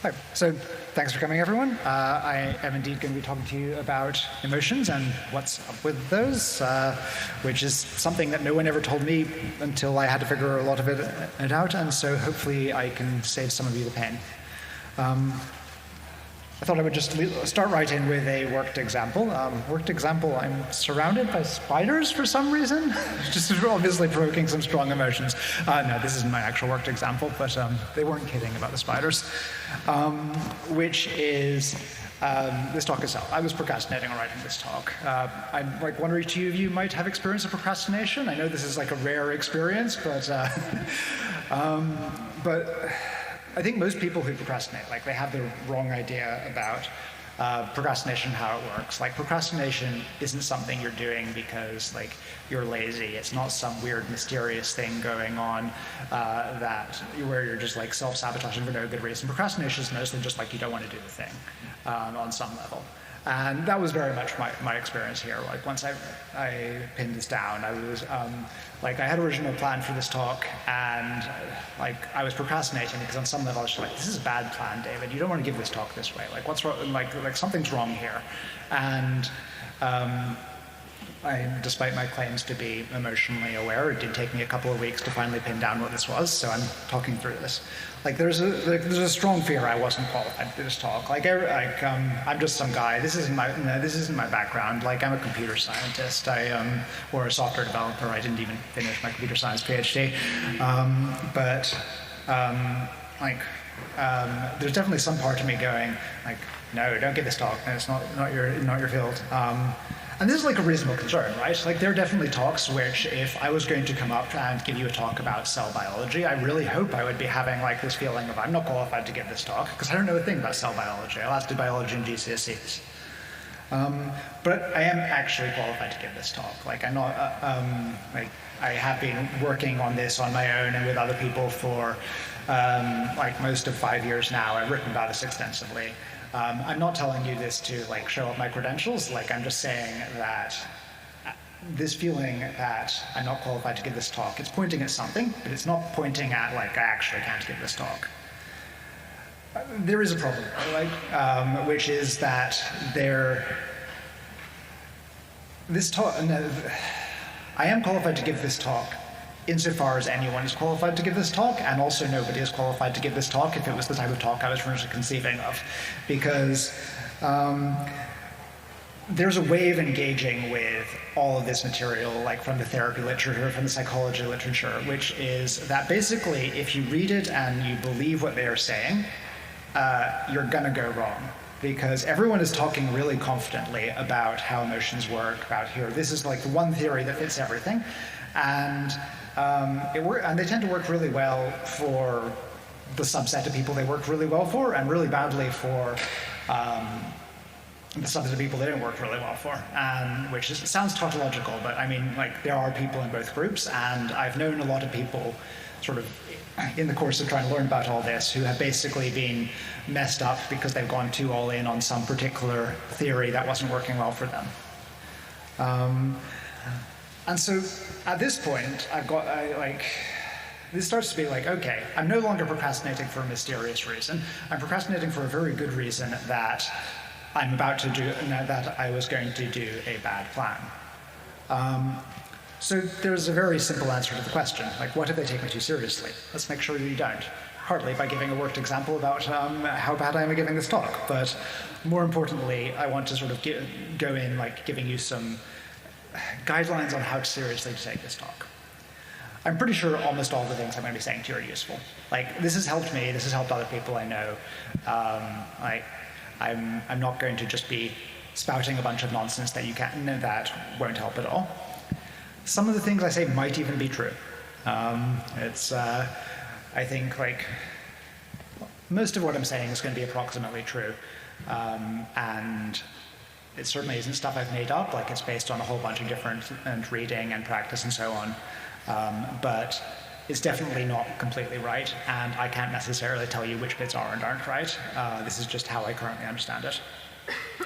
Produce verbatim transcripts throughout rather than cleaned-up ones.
Hi. So thanks for coming, everyone. Uh, I am indeed going to be talking to you about emotions and what's up with those, uh, which is something that no one ever told me until I had to figure a lot of it, it out, and so hopefully I can save some of you the pain. Um, I thought I would just start right in with a worked example. Um, worked example, I'm surrounded by spiders for some reason, just obviously provoking some strong emotions. Uh, no, this isn't my actual worked example, but um, they weren't kidding about the spiders, um, which is um, this talk itself. I was procrastinating on writing this talk. Uh, I'm like one or two of you might have experience of procrastination. I know this is like a rare experience, but uh, um, but. I think most people who procrastinate, like they have the wrong idea about uh, procrastination, how it works. Like procrastination isn't something you're doing because like you're lazy. It's not some weird mysterious thing going on uh, that where you're just like self-sabotaging for no good reason. Procrastination is mostly just like you don't want to do the thing um, on some level. And that was very much my, my experience here. Like once I, I pinned this down, I was um, like I had an original plan for this talk, and uh, like I was procrastinating because on some level I was just like, this is a bad plan, David. You don't want to give this talk this way. Like what's wrong? Like like something's wrong here. And um, I, despite my claims to be emotionally aware, it did take me a couple of weeks to finally pin down what this was. So I'm talking through this. Like there's a like, there's a strong fear I wasn't qualified to do this talk. Like, I, like um, I'm just some guy. This isn't my no, this isn't my background. Like I'm a computer scientist. I um, or a software developer. I didn't even finish my computer science PhD. Um, but um, like um, there's definitely some part of me going like, no, don't give this talk. No, it's not not your not your field. Um, And this is like a reasonable concern, right? Like there are definitely talks which if I was going to come up and give you a talk about cell biology, I really hope I would be having like this feeling of I'm not qualified to give this talk because I don't know a thing about cell biology. I last did biology in G C S Es. Um, but I am actually qualified to give this talk. Like I'm not, uh, um, like I have been working on this on my own and with other people for um, like most of five years now. I've written about this extensively. Um, I'm not telling you this to like show off my credentials. Like I'm just saying that this feeling that I'm not qualified to give this talk, it's pointing at something, but it's not pointing at like I actually can't give this talk. Uh, there is a problem, like, um, which is that there. This talk, no, I am qualified to give this talk insofar as anyone is qualified to give this talk, and also nobody is qualified to give this talk if it was the type of talk I was originally conceiving of. Because um, there's a way of engaging with all of this material, like from the therapy literature, from the psychology literature, which is that basically if you read it and you believe what they are saying, uh, you're gonna go wrong. Because everyone is talking really confidently about how emotions work, about here, this is like the one theory that fits everything. And Um, it wor- and they tend to work really well for the subset of people they work really well for, and really badly for um, the subset of people they don't work really well for. And which is, it sounds tautological, but I mean, like there are people in both groups, and I've known a lot of people, sort of, in the course of trying to learn about all this, who have basically been messed up because they've gone too all in on some particular theory that wasn't working well for them. Um, And so at this point, I've got, I, like, this starts to be like, okay, I'm no longer procrastinating for a mysterious reason. I'm procrastinating for a very good reason that I'm about to do, that I was going to do a bad plan. Um, so there's a very simple answer to the question, like, what if they take me too seriously? Let's make sure that you don't. Partly by giving a worked example about um, how bad I am at giving this talk, but more importantly, I want to sort of get, go in, like, giving you some guidelines on how seriously to take this talk. I'm pretty sure almost all the things I'm going to be saying to you are useful. Like, this has helped me, this has helped other people I know. Um, I, I'm, I'm not going to just be spouting a bunch of nonsense that you can't, no, that won't help at all. Some of the things I say might even be true. Um, it's, uh, I think, like, most of what I'm saying is going to be approximately true. Um, and it certainly isn't stuff I've made up, like it's based on a whole bunch of different and reading and practice and so on. Um, but it's definitely not completely right, and I can't necessarily tell you which bits are and aren't right. Uh, this is just how I currently understand it.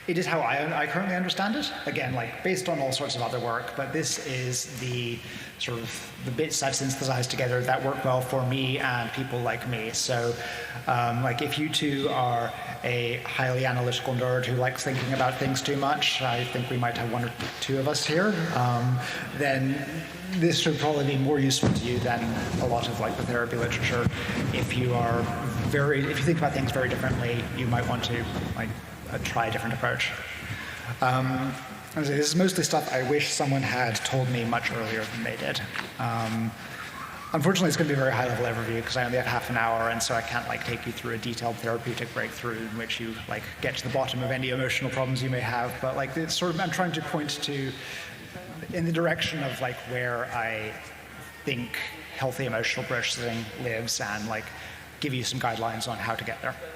it is how I, I currently understand it. Again, like based on all sorts of other work, but this is the sort of the bits I've synthesized together that work well for me and people like me. So, um, like if you two are a highly analytical nerd who likes thinking about things too much, I think we might have one or two of us here, um, then this should probably be more useful to you than a lot of like the therapy literature. If you are very, if you think about things very differently, you might want to like uh, try a different approach. Um, This is mostly stuff I wish someone had told me much earlier than they did. Um, unfortunately, it's going to be a very high-level overview because I only have half an hour, and so I can't like take you through a detailed therapeutic breakthrough in which you like get to the bottom of any emotional problems you may have. But like, it's sort of I'm trying to point to in the direction of like where I think healthy emotional processing lives, and like give you some guidelines on how to get there.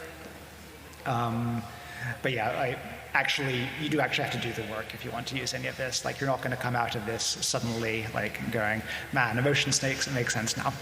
Um, but yeah, I. Actually, you do actually have to do the work if you want to use any of this. Like, you're not going to come out of this suddenly, like, going, man, emotion snakes, it makes sense now.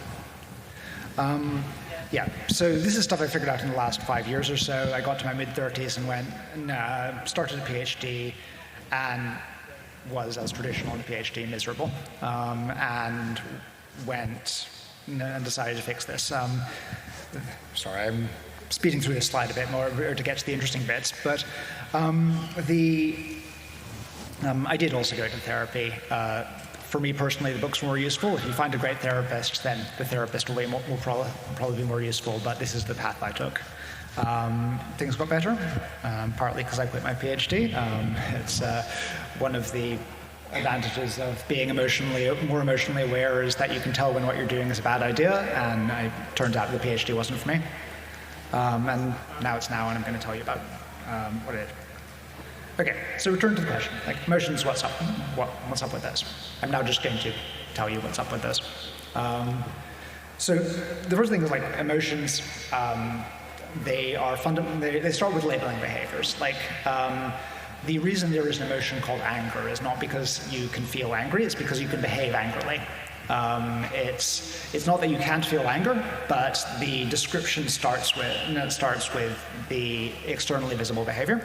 Um, yeah, so this is stuff I figured out in the last five years or so. I got to my mid-thirties and went, nah, started a PhD, and was, as traditional in a PhD, miserable, um, and went and decided to fix this. Um, sorry, I'm speeding through this slide a bit more to get to the interesting bits, but um, the um, I did also go to therapy. Uh, for me personally, the books were more useful. If you find a great therapist, then the therapist will, be more, will probably, probably be more useful, but this is the path I took. Um, things got better, um, partly because I quit my PhD. Um, it's uh, one of the advantages of being emotionally more emotionally aware is that you can tell when what you're doing is a bad idea, and it turned out the PhD wasn't for me. Um, and now it's now, and I'm going to tell you about um, what it is. Okay, so return to the question. Like, emotions, what's up? What, what's up with those? I'm now just going to tell you what's up with those. Um, so the first thing is, like, emotions, um, they are fundamental, they, they start with labeling behaviors. Like, um, the reason there is an emotion called anger is not because you can feel angry, it's because you can behave angrily. Um, it's it's not that you can't feel anger, but the description starts with no, starts with the externally visible behavior.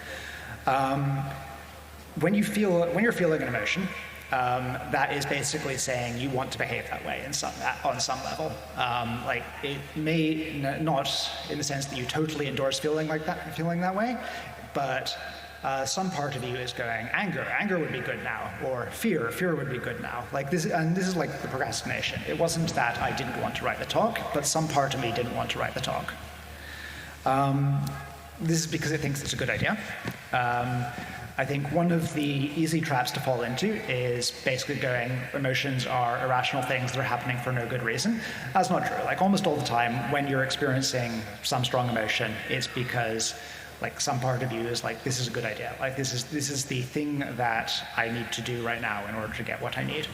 Um, when you feel when you're feeling an emotion, um, that is basically saying you want to behave that way in some on some level. Um, like it may n- not in the sense that you totally endorse feeling like that, feeling that way, but Uh, some part of you is going, anger, anger would be good now, or fear, fear would be good now. Like this, and this is like the procrastination. It wasn't that I didn't want to write the talk, but some part of me didn't want to write the talk. Um, this is because it thinks it's a good idea. Um, I think one of the easy traps to fall into is basically going, emotions are irrational things that are happening for no good reason. That's not true. Like almost all the time, when you're experiencing some strong emotion, it's because like some part of you is like, this is a good idea. Like this is this is the thing that I need to do right now in order to get what I need.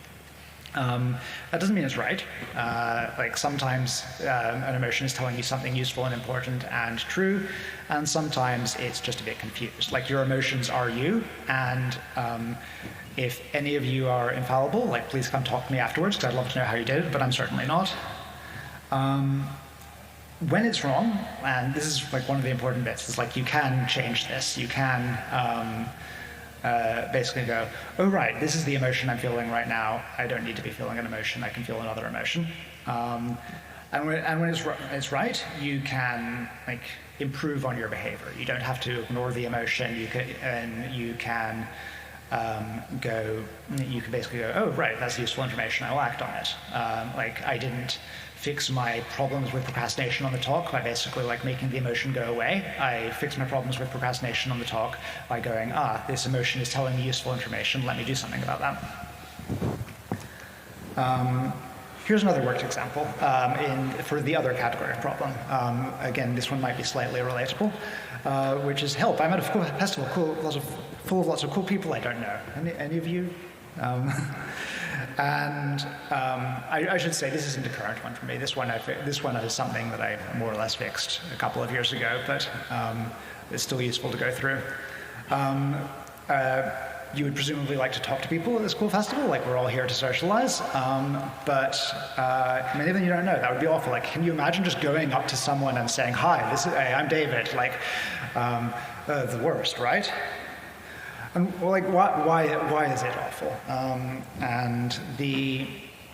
Um, that doesn't mean it's right. Uh, like sometimes uh, an emotion is telling you something useful and important and true, and sometimes it's just a bit confused. Like your emotions are you, and um, if any of you are infallible, like please come talk to me afterwards, because I'd love to know how you did it, but I'm certainly not. Um, When it's wrong, and this is like one of the important bits, is like you can change this. You can um, uh, basically go, oh right, this is the emotion I'm feeling right now. I don't need to be feeling an emotion. I can feel another emotion. Um, and when, and when it's, it's right, you can like improve on your behavior. You don't have to ignore the emotion. You can, and you can um, go. You can basically go, oh right, that's useful information. I will act on it. Um, like I didn't fix my problems with procrastination on the talk by basically like making the emotion go away. I fixed my problems with procrastination on the talk by going, ah, this emotion is telling me useful information, let me do something about that. Um, here's another worked example um, in, for the other category of problem. Um, again, this one might be slightly relatable, uh, which is help. I'm at a festival cool, lots of, full of lots of cool people I don't know. Any, any of you? Um, And um, I, I should say this isn't a current one for me. This one, I, this one is something that I more or less fixed a couple of years ago, but um, it's still useful to go through. Um, uh, you would presumably like to talk to people at this cool festival, like we're all here to socialize, um, but uh, many of them you don't know. That would be awful. Like, can you imagine just going up to someone and saying, hi, this is, hey, I'm David. Like, um, uh, the worst, right? And well, like, why, why, why is it awful? Um, and the,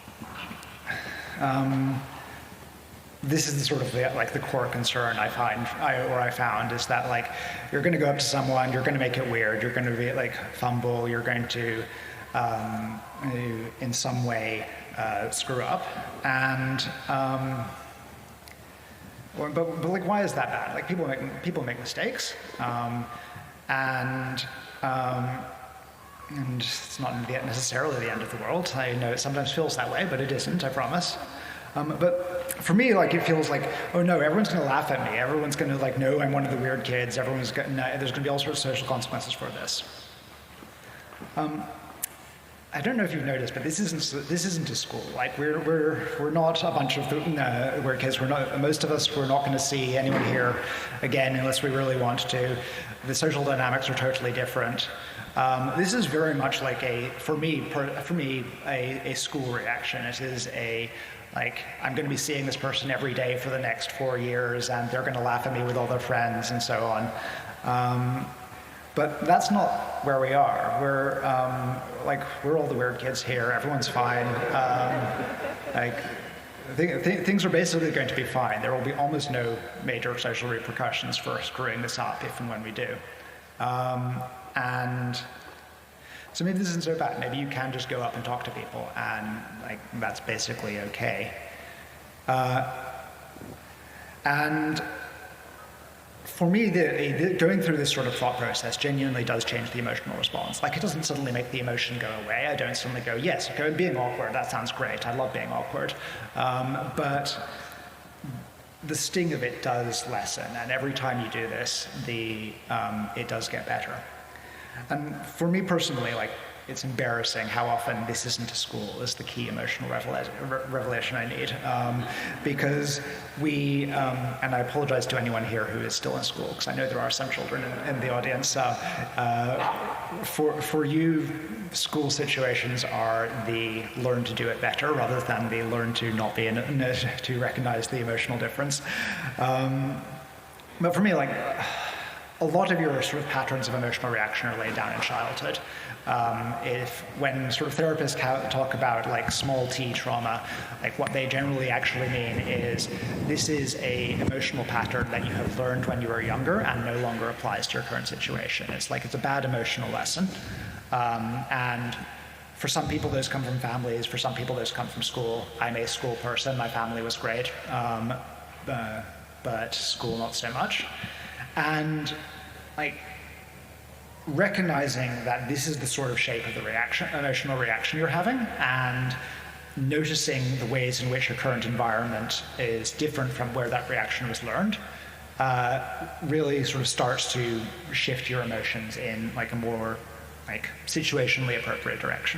um, this is the sort of the, like the core concern I find, I, or I found, is that like you're going to go up to someone, you're going to make it weird, you're going to be like fumble, you're going to, um, in some way, uh, screw up, and. Um, But, but like, why is that bad? Like, people make people make mistakes, um, and um, and it's not necessarily the end of the world. I know it sometimes feels that way, but it isn't. I promise. Um, but for me, like, it feels like, oh no, everyone's going to laugh at me. Everyone's going to like know I'm one of the weird kids. Everyone's going. There's going to be all sorts of social consequences for this. Um, I don't know if you've noticed, but this isn't this isn't a school. Like we're we're we're not a bunch of uh, weird kids. We're not. Most of us. We're not going to see anyone here again unless we really want to. The social dynamics are totally different. Um, this is very much like a for me per, for me a, a school reaction. It is a like I'm going to be seeing this person every day for the next four years, and they're going to laugh at me with all their friends and so on. Um, But that's not where we are. We're um, like we're all the weird kids here. Everyone's fine. Um, like th th things are basically going to be fine. There will be almost no major social repercussions for screwing this up if and when we do. Um, and so maybe this isn't so bad. Maybe you can just go up and talk to people, and like that's basically okay. Uh, and For me, the, the, going through this sort of thought process genuinely does change the emotional response. Like, it doesn't suddenly make the emotion go away. I don't suddenly go, yes, okay, being awkward, that sounds great. I love being awkward. Um, but the sting of it does lessen, and every time you do this, the um, it does get better. And for me personally, like, it's embarrassing how often this isn't a school is the key emotional revela revelation I need. Um, because we, um, and I apologize to anyone here who is still in school, because I know there are some children in, in the audience. Uh, uh, for, for you, school situations are the learn to do it better rather than the learn to not be in it, to recognize the emotional difference. Um, but for me, like, a lot of your sort of patterns of emotional reaction are laid down in childhood. Um, if when sort of therapists talk about like small t trauma, like what they generally actually mean is this is a emotional pattern that you have learned when you were younger and no longer applies to your current situation. It's like it's a bad emotional lesson. Um, and for some people those come from families, for some people those come from school. I'm a school person, my family was great, um, uh, but school not so much. And like, recognizing that this is the sort of shape of the reaction, emotional reaction you're having, and noticing the ways in which your current environment is different from where that reaction was learned, uh, really sort of starts to shift your emotions in like a more like situationally appropriate direction.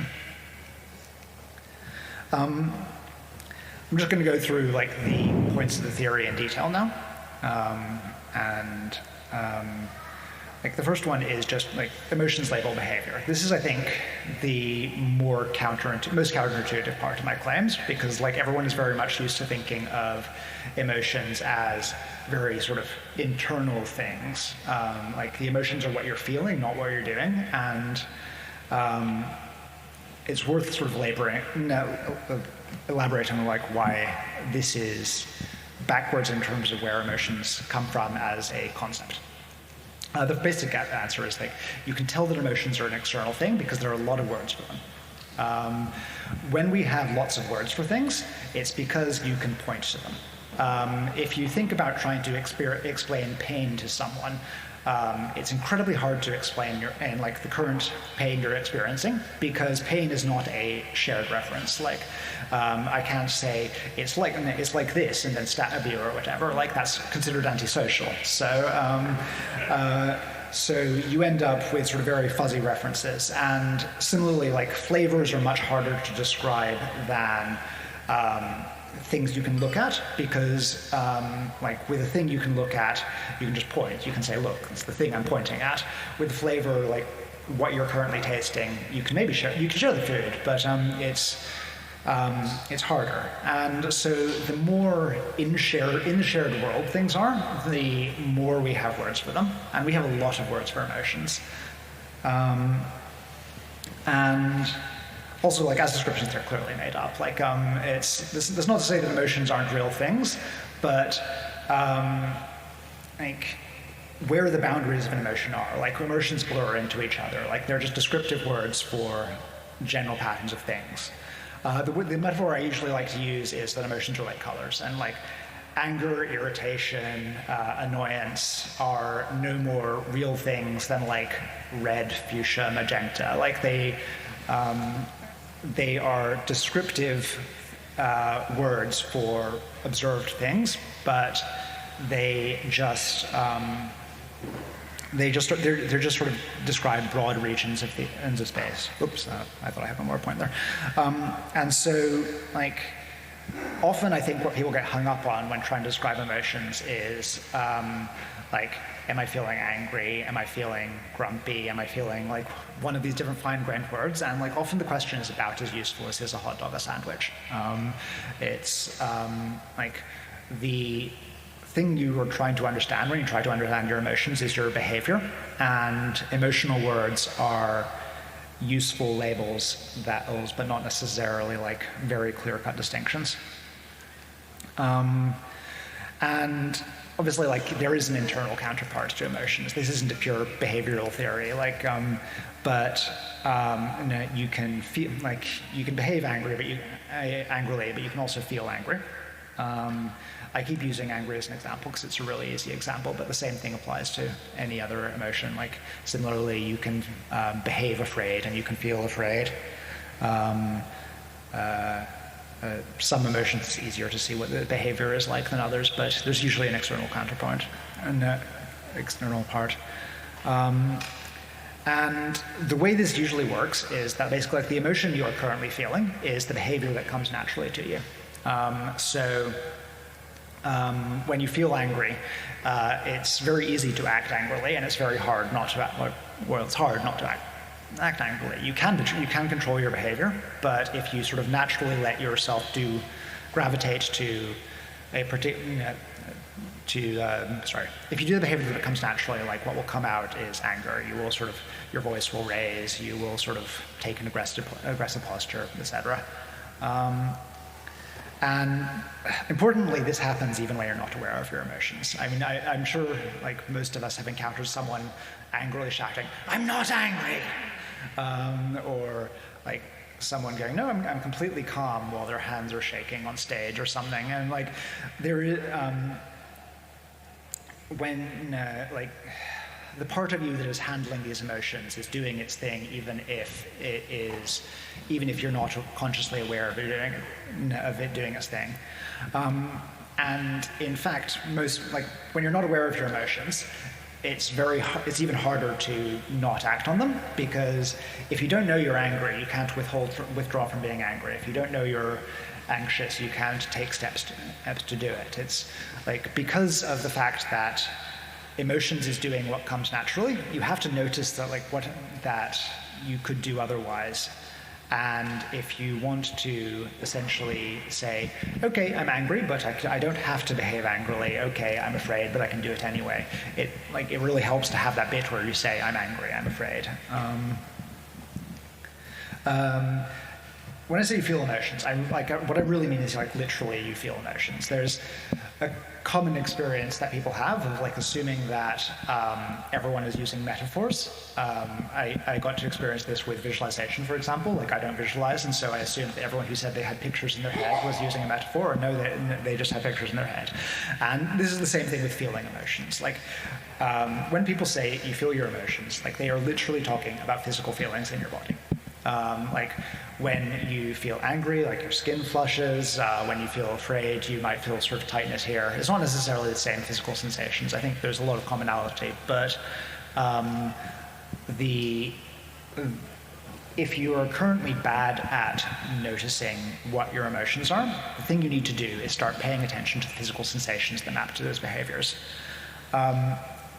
Um, I'm just going to go through like the points of the theory in detail now, um, and um, Like the first one is just like emotions label behavior. This is, I think, the more counterintuitive, most counterintuitive part of my claims, because like everyone is very much used to thinking of emotions as very sort of internal things. Um, like the emotions are what you're feeling, not what you're doing, and um, it's worth sort of laboring, no, elaborating on like why this is backwards in terms of where emotions come from as a concept. Uh, the basic answer is like, you can tell that emotions are an external thing because there are a lot of words for them. Um, when we have lots of words for things, it's because you can point to them. Um, if you think about trying to explain pain to someone, um, it's incredibly hard to explain your, and like the current pain you're experiencing, because pain is not a shared reference. Like, um, I can't say it's like it's like this and then stab you or whatever. Like that's considered antisocial. So, um, uh, so you end up with sort of very fuzzy references. And similarly, like flavors are much harder to describe than um, things you can look at, because um, like with a thing you can look at, you can just point. You can say, look, it's the thing I'm pointing at. With flavor, like what you're currently tasting, you can maybe show, you can show the food, but um, it's um, it's harder. And so the more in, share, in the shared world things are, the more we have words for them. And we have a lot of words for emotions. Um, and also, like, as descriptions, they're clearly made up. Like, um, it's, this, that's not to say that emotions aren't real things, but um, like, where the boundaries of an emotion are. Like, emotions blur into each other. Like, they're just descriptive words for general patterns of things. Uh, the, the metaphor I usually like to use is that emotions are like colors, and like anger, irritation, uh, annoyance are no more real things than like red, fuchsia, magenta. Like they, um, they are descriptive uh, words for observed things, but they just um, they just they're, they're just sort of describe broad regions of the ends of space. Oops, uh, I thought I had one more point there. Um, and so, like, often I think what people get hung up on when trying to describe emotions is um, like, am I feeling angry? Am I feeling grumpy? Am I feeling like one of these different fine-grained words? And like, often the question is about as useful as is a hot dog a sandwich. Um, it's um, like the thing you are trying to understand when you try to understand your emotions is your behavior, and emotional words are useful labels, that but not necessarily like very clear-cut distinctions. Um, and obviously, like, there is an internal counterpart to emotions. This isn't a pure behavioral theory, like, um, but um, you know, you can feel like you can behave angry, but you uh, angrily, but you can also feel angry. Um, I keep using angry as an example because it's a really easy example, but the same thing applies to any other emotion. Like, similarly, you can um, behave afraid and you can feel afraid. Um, uh, uh, some emotions it's easier to see what the behavior is like than others, but there's usually an external counterpoint, an uh, external part. Um, and the way this usually works is that basically, like, the emotion you are currently feeling is the behavior that comes naturally to you. Um, so. Um, when you feel angry, uh, it's very easy to act angrily, and it's very hard not to act. Well, it's hard not to act, act angrily. You can you can control your behavior, but if you sort of naturally let yourself do gravitate to a particular to um, sorry, if you do the behavior that comes naturally, like, what will come out is anger. You will sort of your voice will raise. You will sort of take an aggressive aggressive posture, et cetera. Um, And importantly, this happens even when you're not aware of your emotions. I mean, I, I'm sure, like, most of us have encountered someone angrily shouting, "I'm not angry," um, or like someone going, "No, I'm, I'm completely calm," while their hands are shaking on stage or something. And like, there is um, when uh, like. the part of you that is handling these emotions is doing its thing, even if it is, even if you're not consciously aware of it doing, of it doing its thing. Um, and in fact, most, like, when you're not aware of your emotions, it's very, it's even harder to not act on them, because if you don't know you're angry, you can't withhold, withdraw from being angry. If you don't know you're anxious, you can't take steps to, steps to do it. It's like, because of the fact that emotions is doing what comes naturally, you have to notice that, like, what that you could do otherwise. And if you want to essentially say, okay, I'm angry, but I, I don't have to behave angrily. Okay, I'm afraid, but I can do it anyway. It like it really helps to have that bit where you say, I'm angry, I'm afraid. Um, um, when I say you feel emotions, I'm like what I really mean is, like, literally you feel emotions. There's a common experience that people have of, like, assuming that um, everyone is using metaphors. Um, I, I got to experience this with visualization, for example. Like, I don't visualize, and so I assumed that everyone who said they had pictures in their head was using a metaphor, or no, they, they just have pictures in their head. And this is the same thing with feeling emotions. Like, um, when people say you feel your emotions, like, they are literally talking about physical feelings in your body. Um, like, when you feel angry, like, your skin flushes. Uh, when you feel afraid, you might feel sort of tightness here. It's not necessarily the same physical sensations. I think there's a lot of commonality, but um, the if you are currently bad at noticing what your emotions are, the thing you need to do is start paying attention to the physical sensations that map to those behaviors. Um,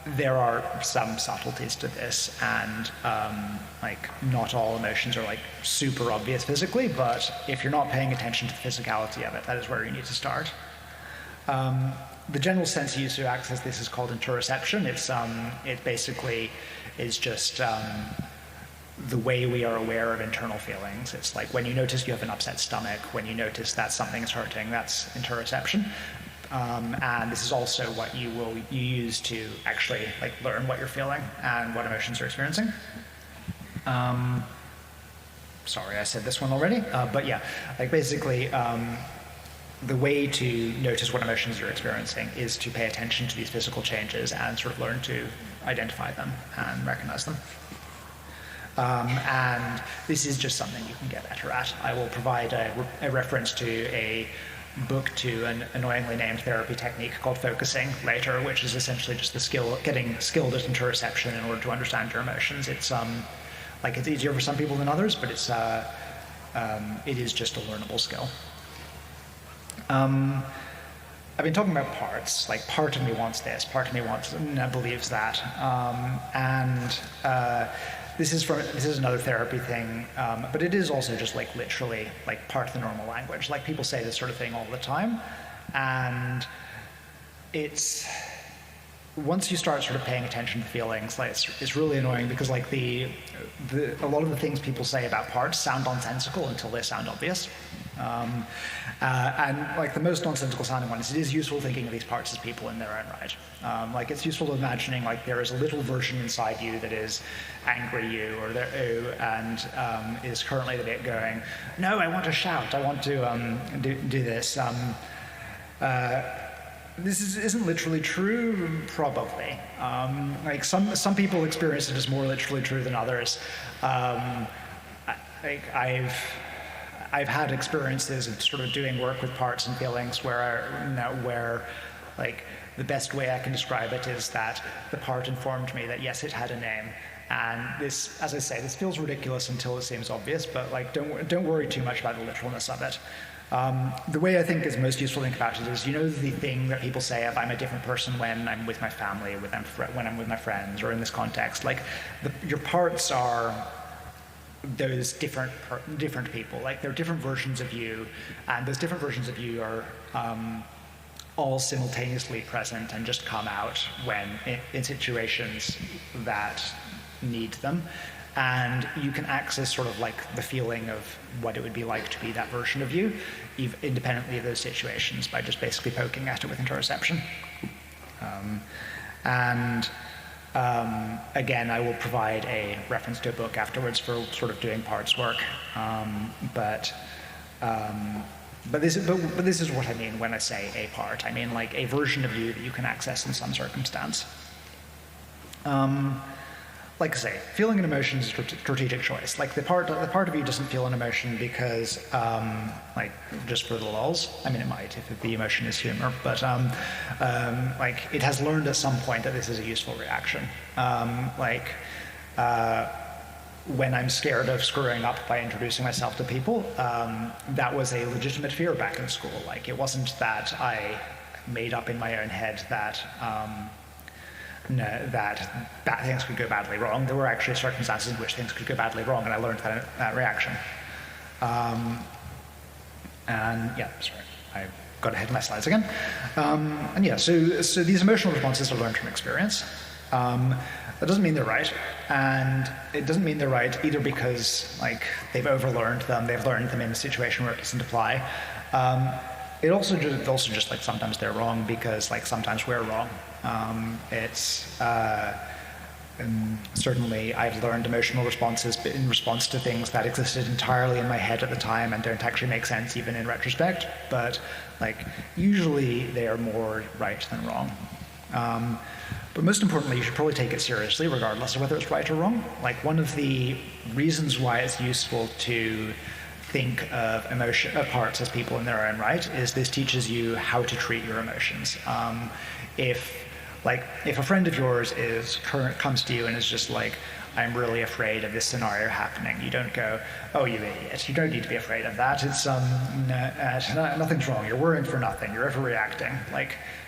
there are some subtleties to this, and um, like not all emotions are like super obvious physically, but if you're not paying attention to the physicality of it, that is where you need to start. Um, the general sense used to access this is called interoception. It's um, it basically is just um, the way we are aware of internal feelings. It's like when you notice you have an upset stomach, when you notice that something is hurting, that's interoception. Um, and this is also what you will you use to actually like learn what you're feeling and what emotions you're experiencing. Um, sorry, I said this one already, uh, but yeah, like basically um, the way to notice what emotions you're experiencing is to pay attention to these physical changes and sort of learn to identify them and recognize them. Um, and this is just something you can get better at. I will provide a, a reference to a book to an annoyingly named therapy technique called focusing later, which is essentially just the skill, getting skilled at interoception in order to understand your emotions. It's um, like it's easier for some people than others, but it's uh, um, it is just a learnable skill. Um, I've been talking about parts. Like part of me wants this, part of me wants and believes that, um, and. Uh, This is from this is another therapy thing, um, but it is also just like literally like part of the normal language. Like people say this sort of thing all the time, and it's once you start sort of paying attention to feelings, like it's, it's really annoying because like the, the a lot of the things people say about parts sound nonsensical until they sound obvious. Um, uh, and like the most nonsensical sounding ones, it is useful thinking of these parts as people in their own right. Um, like it's useful imagining like there is a little version inside you that is angry you or there, oh, and um, is currently the bit going, no, I want to shout, I want to um, do, do this. Um, uh, this is, isn't literally true, probably. Um, like some some people experience it as more literally true than others. Um, I, like I've. I've had experiences of sort of doing work with parts and feelings where, I, where, like, the best way I can describe it is that the part informed me that yes, it had a name, and this, as I say, this feels ridiculous until it seems obvious. But like, don't don't worry too much about the literalness of it. Um, the way I think is most useful to think about it is, you know, the thing that people say of I'm a different person when I'm with my family, with them, when I'm with my friends, or in this context. Like, the, your parts are those different different people. Like they're different versions of you, and those different versions of you are um, all simultaneously present and just come out when in, in situations that need them. And you can access sort of like the feeling of what it would be like to be that version of you, independently of those situations, by just basically poking at it with interoception. Um, and Um, again, I will provide a reference to a book afterwards for sort of doing parts work, um, but um, but this but, but this is what I mean when I say a part. I mean like a version of you that you can access in some circumstance. Um, like I say, feeling an emotion is a strategic choice. Like the part the part of you doesn't feel an emotion because um, like just for the lulz. I mean, it might if the emotion is humor, but um, um, like it has learned at some point that this is a useful reaction. Um, like uh, when I'm scared of screwing up by introducing myself to people, um, that was a legitimate fear back in school. Like it wasn't that I made up in my own head that. Um, No, that bad things could go badly wrong. There were actually circumstances in which things could go badly wrong, and I learned that, that reaction. Um, and yeah, sorry, I got ahead of my slides again. Um, and yeah, so so these emotional responses are learned from experience. Um, that doesn't mean they're right, and it doesn't mean they're right either because like they've overlearned them, they've learned them in a situation where it doesn't apply. Um, it also just also just like sometimes they're wrong because like sometimes we're wrong. Um, it's uh, and certainly I've learned emotional responses in response to things that existed entirely in my head at the time and don't actually make sense even in retrospect, but like usually they are more right than wrong. Um, but most importantly, you should probably take it seriously regardless of whether it's right or wrong. Like one of the reasons why it's useful to think of emotion of parts as people in their own right is this teaches you how to treat your emotions. Um, if Like, if a friend of yours is current comes to you and is just like, I'm really afraid of this scenario happening, you don't go, oh, you idiot, you don't need to be afraid of that. It's um, no, uh, nothing's wrong. You're worrying for nothing. You're overreacting. Like,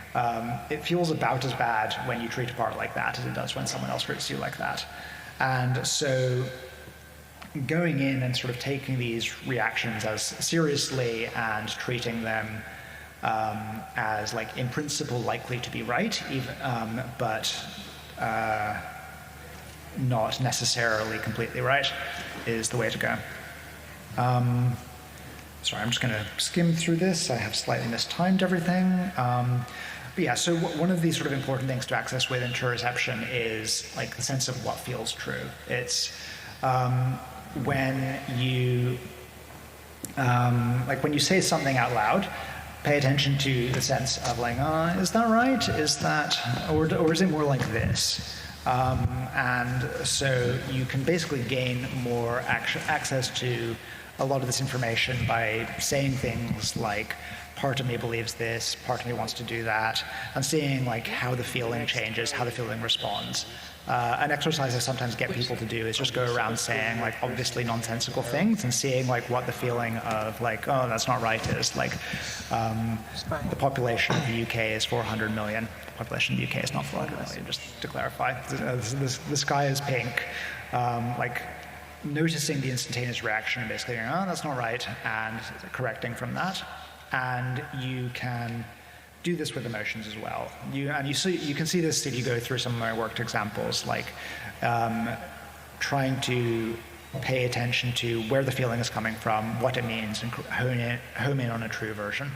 um, it feels about as bad when you treat a part like that as it does when someone else hurts you like that. And so going in and sort of taking these reactions as seriously and treating them um, as, like, in principle likely to be right, even, um, but uh, not necessarily completely right, is the way to go. Um, sorry, I'm just going to skim through this. I have slightly mistimed everything. Um, but yeah, so w- one of the sort of important things to access with interoception is, like, the sense of what feels true. It's um, when you, um, like, when you say something out loud, pay attention to the sense of, like, uh, is that right? Is that, or, or is it more like this? Um, and so you can basically gain more ac- access to a lot of this information by saying things like, part of me believes this, part of me wants to do that, and seeing, like, how the feeling changes, how the feeling responds. Uh, an exercise I sometimes get people to do is just go around saying, like, obviously nonsensical things and seeing, like, what the feeling of, like, oh, that's not right is. Like, um, the population of the U K is four hundred million. The population of the U K is not four hundred million, just to clarify. The, the, the sky is pink. Um, like, noticing the instantaneous reaction and basically going, oh, that's not right, and correcting from that. And you can do this with emotions as well. You, and you, see, you can see this if you go through some of my worked examples, like um, trying to pay attention to where the feeling is coming from, what it means, and hone in, home in on a true version.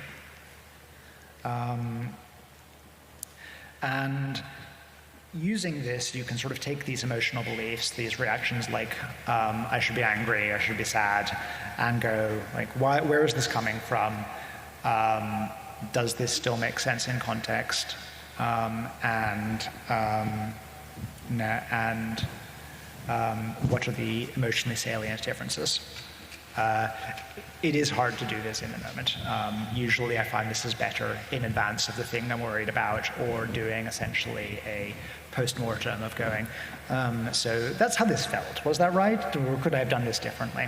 Um, and using this, you can sort of take these emotional beliefs, these reactions like, um, I should be angry, I should be sad, and go, like, why, where is this coming from? Um, does this still make sense in context? Um, and um, and um, what are the emotionally salient differences? Uh, it is hard to do this in the moment. Um, usually I find this is better in advance of the thing I'm worried about, or doing essentially a post-mortem of going, um, so that's how this felt. Was that right? Or could I have done this differently?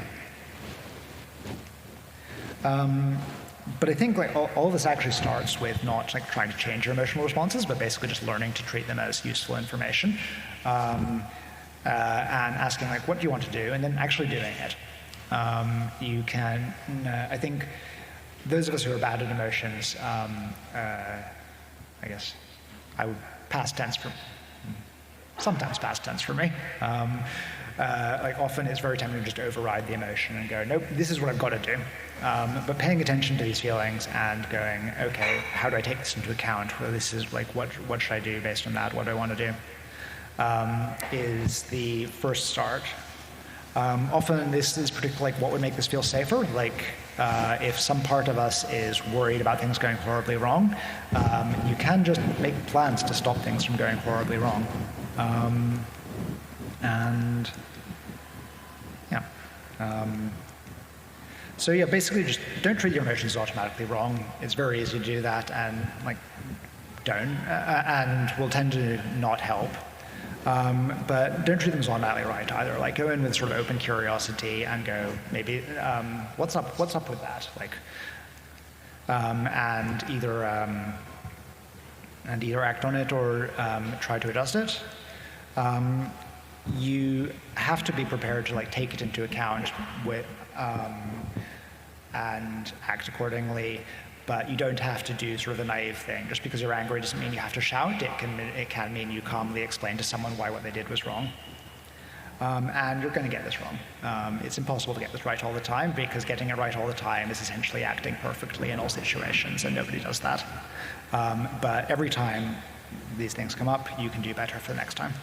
Um, But I think, like, all, all this actually starts with not, like, trying to change your emotional responses, but basically just learning to treat them as useful information, um, uh, and asking, like, what do you want to do, and then actually doing it. Um, you can, uh, I think, those of us who are bad at emotions, um, uh, I guess, I would past tense for, sometimes past tense for me. Um, Uh, like, often it's very tempting to just override the emotion and go, nope, this is what I've got to do. Um, but paying attention to these feelings and going, okay, how do I take this into account? Well, this is like, what what should I do based on that? What do I want to do? Um, is the first start. Um, often this is particularly like, what would make this feel safer? Like, uh, if some part of us is worried about things going horribly wrong, um, you can just make plans to stop things from going horribly wrong. Um, and yeah. Um, so yeah, basically just don't treat your emotions automatically wrong. It's very easy to do that, and, like, don't, uh, and will tend to not help. Um, but don't treat them as automatically right either. Like, go in with sort of open curiosity and go, maybe, um, what's up, what's up with that? Like, um, and either, um, and either act on it or um, try to adjust it. Um, you have to be prepared to, like, take it into account with, um, and act accordingly, but you don't have to do sort of the naive thing. Just because you're angry doesn't mean you have to shout. It can, it can mean you calmly explain to someone why what they did was wrong. Um, and you're going to get this wrong. Um, it's impossible to get this right all the time, because getting it right all the time is essentially acting perfectly in all situations, and nobody does that. Um, but every time these things come up, you can do better for the next time.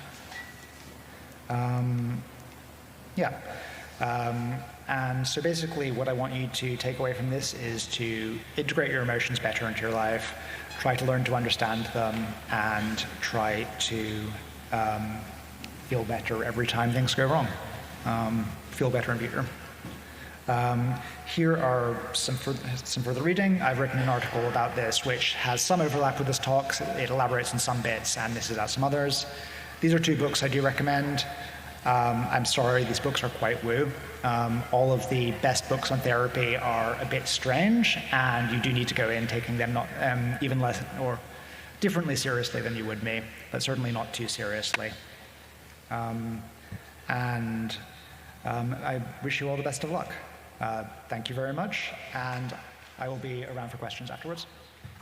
Um, yeah. Um, and so basically what I want you to take away from this is to integrate your emotions better into your life, try to learn to understand them, and try to um, feel better every time things go wrong. Um, feel better in future. Um, here are some, fur some further reading. I've written an article about this which has some overlap with this talk. It elaborates on some bits and misses out some others. These are two books I do recommend. Um, I'm sorry, these books are quite woo. Um, all of the best books on therapy are a bit strange, and you do need to go in taking them not um, even less or differently seriously than you would me, but certainly not too seriously. Um, and um, I wish you all the best of luck. Uh, thank you very much, and I will be around for questions afterwards.